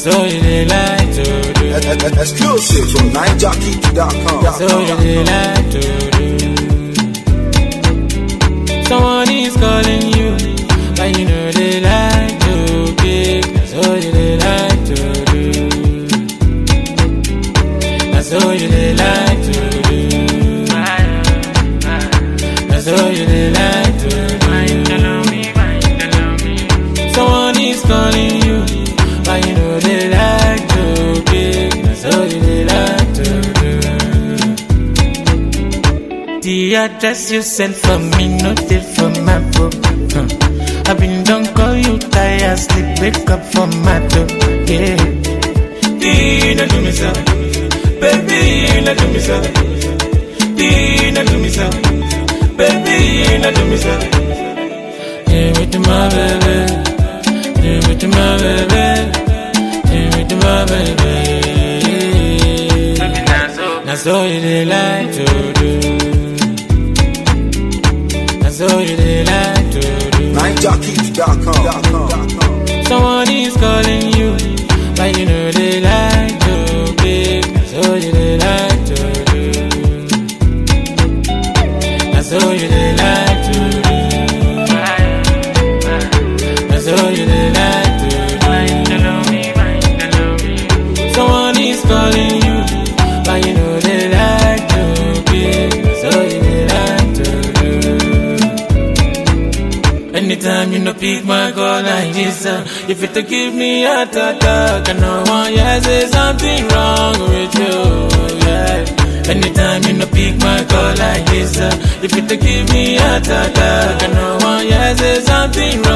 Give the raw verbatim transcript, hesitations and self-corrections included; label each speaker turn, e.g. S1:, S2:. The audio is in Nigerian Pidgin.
S1: That's all you they like to do.
S2: Exclusive from nine jockey dot com.
S1: That's all you they like to do. Someone is calling you, but you know they like to pick. That's all you they like to do. That's all you they like to do. That's all you they like to do. Someone is calling you, but you know they like to pick. That's all you they like to do. The address you sent for me, not it for my book. Huh. I've been done call you tired, sleep, wake up for my door. Yeah. Dina do me so, baby, Dina do me so. Dina do me so, baby, Dina do me so. Yeah, with my baby, yeah, with my baby, yeah, with my baby. That's all you they like to do. That's all you they like to do.
S2: nine jockey dot com.
S1: Someone is calling you, but you know they like to pick. That's all you they like to do. That's all you they like to do. That's all you they like to do. Someone is calling you, but you know they like to pick. That's all you they like to do. Anytime you no pick my call like this, uh, if it to give me a attack, I know one yeah say something wrong with you, yeah. Anytime you no pick my call like this, uh, if it to give me a attack, I know one yeah say something wrong.